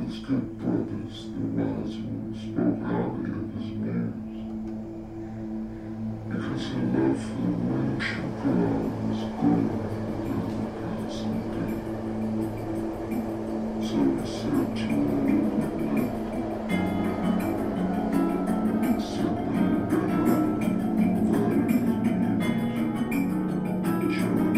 his good brothers, the wise ones, spoke highly of his manners, because her love for the worship God was greater than the passing day. So he said to all who lived, said they better invited his muse, join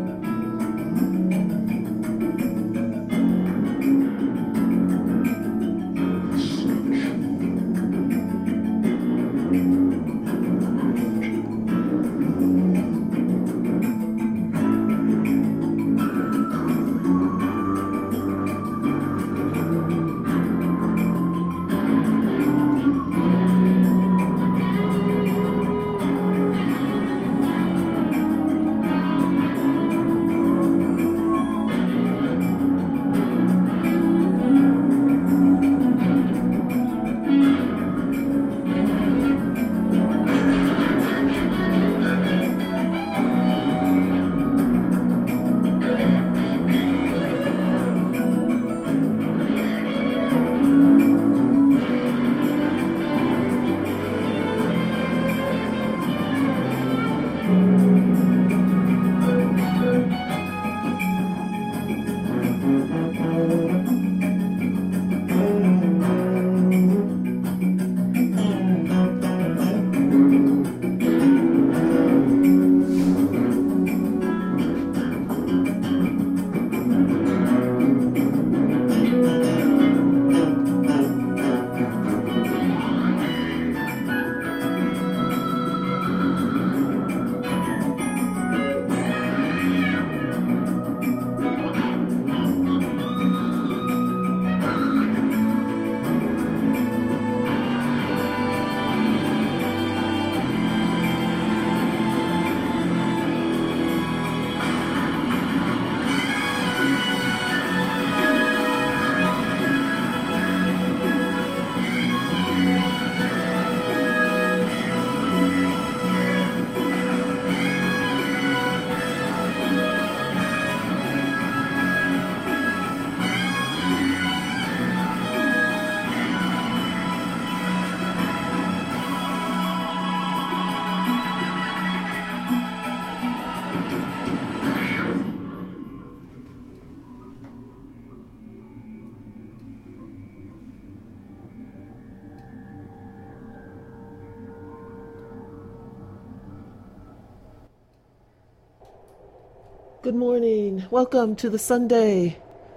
Good morning. Welcome to the Sunday,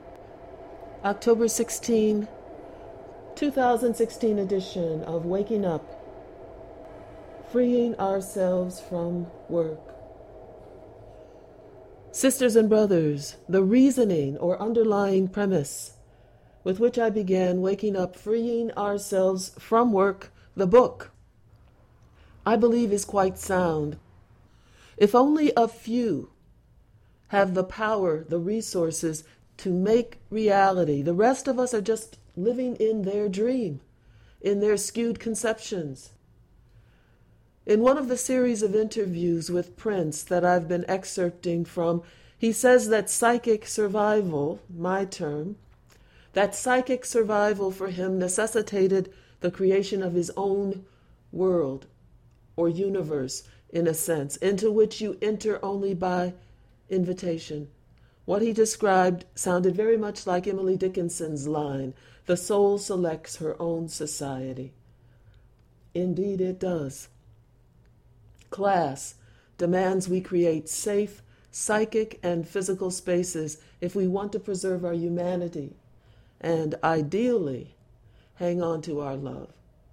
October 16, 2016 edition of Waking Up, Freeing Ourselves from Work. Sisters and brothers, the reasoning or underlying premise with which I began Waking Up, Freeing Ourselves from Work, the book, I believe is quite sound. If only a few have the power, the resources to make reality. The rest of us are just living in their dream, in their skewed conceptions. In one of the series of interviews with Prince that I've been excerpting from, he says that psychic survival, my term, that psychic survival for him necessitated the creation of his own world or universe, in a sense, into which you enter only by invitation. What he described sounded very much like Emily Dickinson's line, "The soul selects her own society." Indeed it does. Class demands we create safe psychic and physical spaces if we want to preserve our humanity and, ideally, hang on to our love.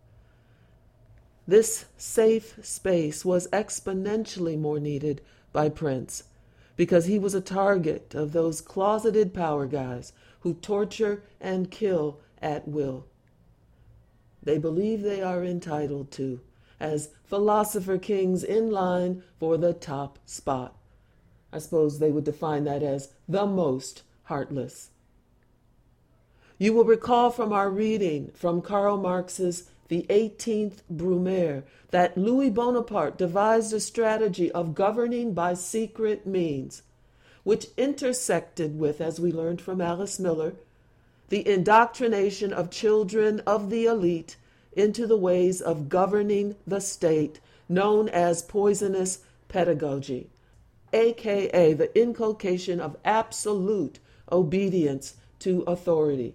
This safe space was exponentially more needed by Prince, because he was a target of those closeted power guys who torture and kill at will. They believe they are entitled to, as philosopher kings in line for the top spot. I suppose they would define that as the most heartless. You will recall from our reading from Karl Marx's The 18th Brumaire that Louis Bonaparte devised a strategy of governing by secret means, which intersected with, as we learned from Alice Miller, the indoctrination of children of the elite into the ways of governing the state, known as poisonous pedagogy, aka the inculcation of absolute obedience to authority.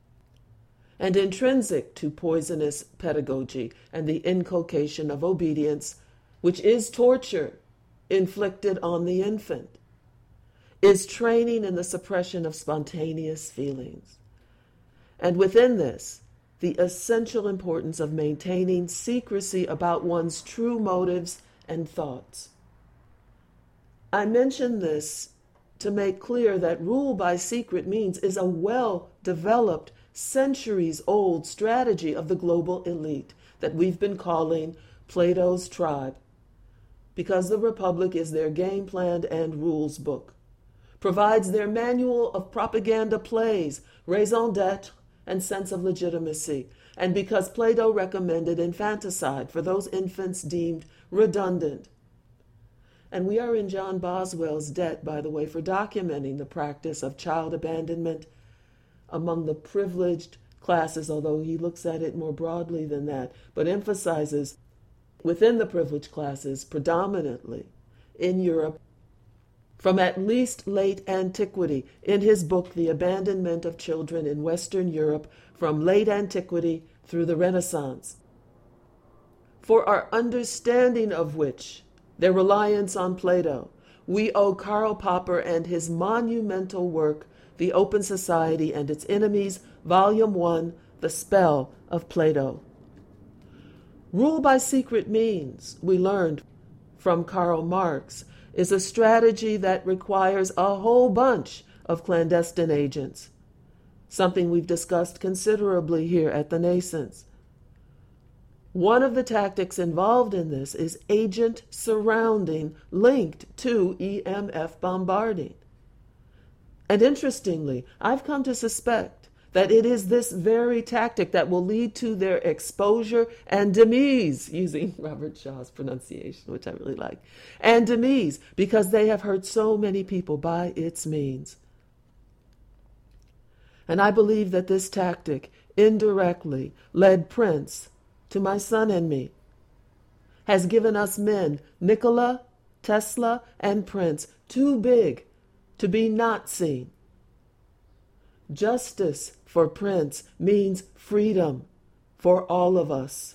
And intrinsic to poisonous pedagogy and the inculcation of obedience, which is torture inflicted on the infant, is training in the suppression of spontaneous feelings. And within this, the essential importance of maintaining secrecy about one's true motives and thoughts. I mention this to make clear that rule by secret means is a well-developed, centuries-old strategy of the global elite that we've been calling Plato's tribe, because the Republic is their game plan and rules book, provides their manual of propaganda plays, raison d'etre, and sense of legitimacy, and because Plato recommended infanticide for those infants deemed redundant. And we are in John Boswell's debt, by the way, for documenting the practice of child abandonment among the privileged classes, although he looks at it more broadly than that, but emphasizes within the privileged classes predominantly in Europe from at least late antiquity, in his book, The Abandonment of Children in Western Europe, from late antiquity through the Renaissance. For our understanding of which, their reliance on Plato, we owe Karl Popper and his monumental work, The Open Society and Its Enemies, Volume 1, The Spell of Plato. Rule by secret means, we learned from Karl Marx, is a strategy that requires a whole bunch of clandestine agents, something we've discussed considerably here at the Nascents. One of the tactics involved in this is agent surrounding linked to EMF bombarding. And interestingly, I've come to suspect that it is this very tactic that will lead to their exposure and demise, using Robert Shaw's pronunciation, which I really like, and demise, because they have hurt so many people by its means. And I believe that this tactic indirectly led Prince to my son and me, has given us men, Nikola, Tesla, and Prince, too big to be not seen. Justice for Prince means freedom for all of us.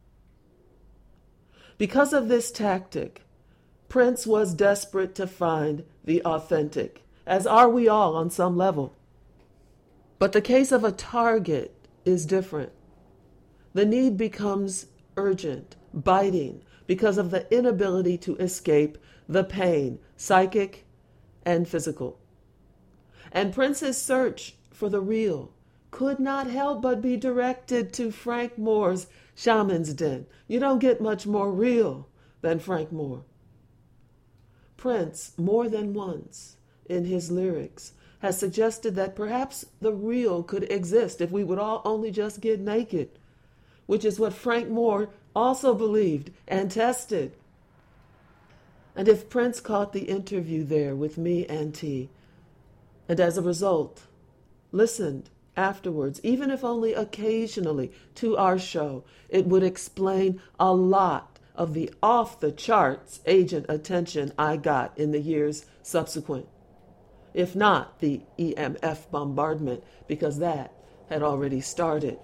Because of this tactic, Prince was desperate to find the authentic, as are we all on some level. But the case of a target is different. The need becomes urgent, biting, because of the inability to escape the pain, psychic and physical. And Prince's search for the real could not help but be directed to Frank Moore's Shaman's Den. You don't get much more real than Frank Moore. Prince, more than once in his lyrics, has suggested that perhaps the real could exist if we would all only just get naked, which is what Frank Moore also believed and tested. And if Prince caught the interview there with me and T, and as a result, listened afterwards, even if only occasionally, to our show, it would explain a lot of the off-the-charts agent attention I got in the years subsequent, if not the EMF bombardment, because that had already started.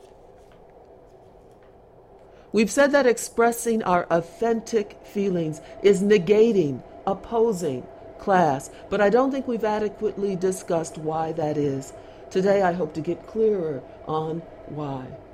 We've said that expressing our authentic feelings is negating, opposing class, but I don't think we've adequately discussed why that is. Today I hope to get clearer on why.